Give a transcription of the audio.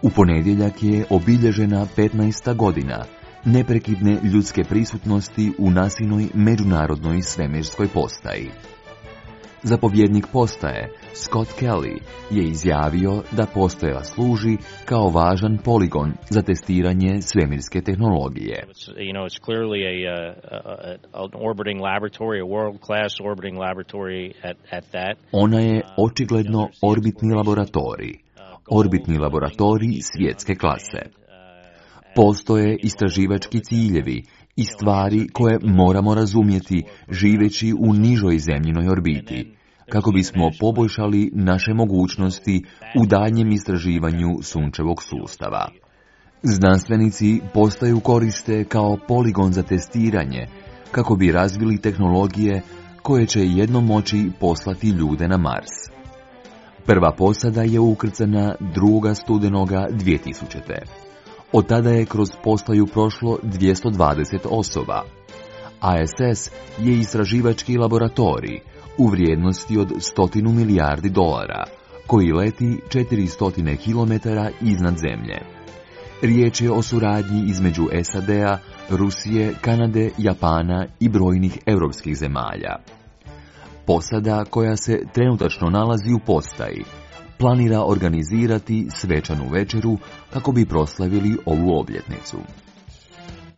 U ponedjeljak je obilježena 15. godina neprekidne ljudske prisutnosti u NASA-inoj međunarodnoj svemirskoj postaji. Zapovjednik postaje, Scott Kelly, je izjavio da postaja služi kao važan poligon za testiranje svemirske tehnologije. It's clearly an orbiting laboratory, a world-class orbiting laboratory at that. Ona je očigledno orbitni laboratorij svjetske klase. Postoje istraživački ciljevi i stvari koje moramo razumjeti živeći u nižoj zemljinoj orbiti, kako bismo poboljšali naše mogućnosti u daljnjem istraživanju sunčevog sustava. Znanstvenici postaju koriste kao poligon za testiranje, kako bi razvili tehnologije koje će jednom moći poslati ljude na Mars. Prva posada je ukrcana 2. studenoga 2000. Od tada je kroz postaju prošlo 220 osoba. ISS je istraživački laboratorij u vrijednosti od $100 milijardi, koji leti 400 km iznad zemlje. Riječ je o suradnji između SAD-a, Rusije, Kanade, Japana i brojnih europskih zemalja. Posada, koja se trenutačno nalazi u postaji, planira organizirati svečanu večeru kako bi proslavili ovu obljetnicu.